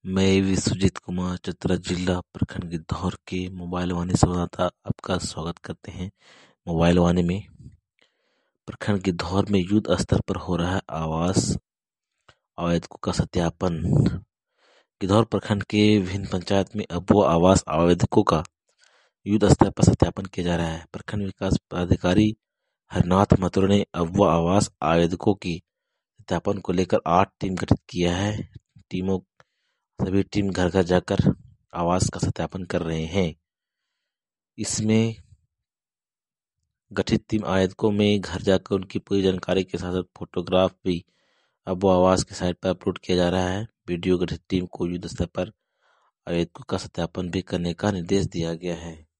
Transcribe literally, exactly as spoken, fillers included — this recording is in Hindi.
मैं विश्वजीत कुमार चतरा जिला प्रखंड गिद्धौर के मोबाइल वाणी संवाददाता आपका स्वागत करते हैं। मोबाइल वाणी में प्रखंड गिद्धौर में युद्ध स्तर पर हो रहा है आवास आवेदकों का सत्यापन। गिद्धौर प्रखंड के विभिन्न पंचायत में अबुआ आवास आवेदकों का युद्ध स्तर पर सत्यापन किया जा रहा है। प्रखंड विकास पदाधिकारी हरनाथ मथुर ने अबुआ आवास आवेदकों की सत्यापन को लेकर आठ टीम गठित किया है। टीमों सभी टीम घर घर जाकर आवास का सत्यापन कर रहे हैं। इसमें गठित टीम आवेदकों में घर जाकर उनकी पूरी जानकारी के साथ साथ फोटोग्राफ भी अब आवास के साइट पर अपलोड किया जा रहा है। वीडियो गठित टीम को युद्ध स्तर पर आवेदकों का सत्यापन भी करने का निर्देश दिया गया है।